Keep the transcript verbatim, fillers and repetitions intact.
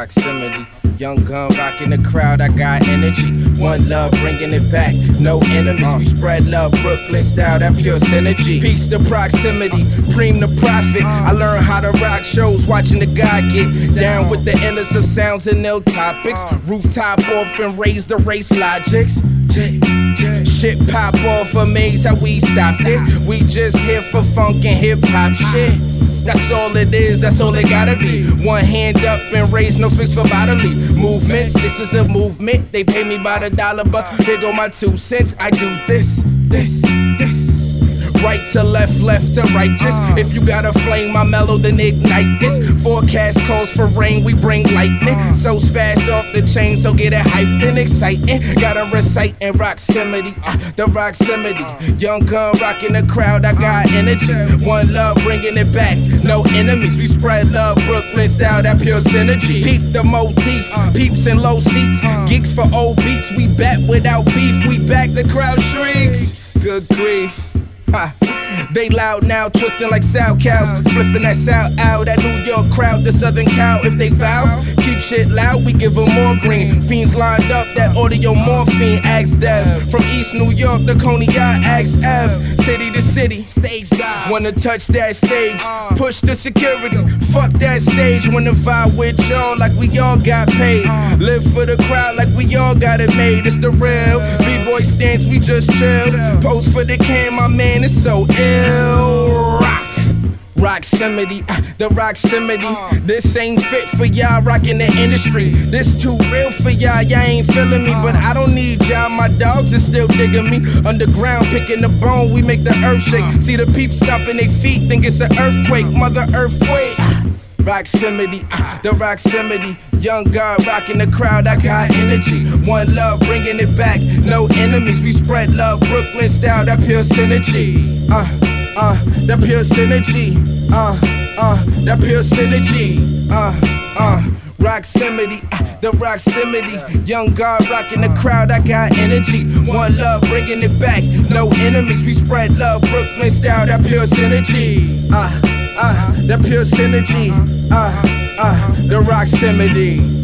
Proximity, young gun rocking the crowd, I got energy. One love, bringing it back, no enemies. We spread love, Brooklyn style, that pure synergy. Peace to proximity, preem the prophet. I learned how to rock shows, watching the guy get down with the illest of sounds and ill topics. Rooftop off and raise the race logics. J, J. Shit pop off a maze, how we stopped it. We just here for funk and hip hop shit. That's all it is, that's all it gotta be. One hand up and raise, no space for bodily movements. This is a movement, they pay me by the dollar, but here go my two cents. I do this, this, this. Right to left, left to righteous. If you got a flame, my mellow, then ignite this. Forecast calls for rain, we bring lightning. So spaz off the chain, so get it hyped and exciting. Gotta recite in Roximity, uh, the Roximity. Young gun rocking the crowd, I got energy. One love, bringing it back, no enemies. We spread love, Brooklyn style, that pure synergy. Peep the motif, peeps in low seats. Geeks for old beats, we bet without beef. We back, the crowd shrieks. Good grief. Ha. They loud now, twisting like sow cows. Spliffing that sound out, that New York crowd, the Southern cow. If they vow, keep shit loud, we give them more green. Fiends lined up, that audio morphine. Axe Dev, from East New York to Coney Island, Axe Ev. City to city, stage dive. Wanna touch that stage, push the security. Fuck that stage, wanna vibe with y'all like we all got paid. Live for the crowd like we all got it made. It's the real B-boy stance, we just chill. Pose for the cam, my man, it's so ill. Rock, Roximity, uh, the Roximity. This ain't fit for y'all rockin' the industry. This too real for y'all, y'all ain't feeling me. But I don't need y'all, my dogs is still digging me. Underground, picking the bone, we make the earth shake. See the peeps stomping their feet, think it's an earthquake. Mother earthquake. Roximity, uh, the Roximity. Young God rocking the crowd, I got energy. One love, bringing it back, no enemies. We spread love, Brooklyn style, that pure synergy. Uh, uh, that pure synergy. Uh, uh, that pure synergy. Uh, uh, Roximity, uh, the Roximity. Young God rocking the crowd, I got energy. One love, bringing it back, no enemies. We spread love, Brooklyn style, that pure synergy. Uh, Uh, the pure synergy, uh, uh, the Roximity.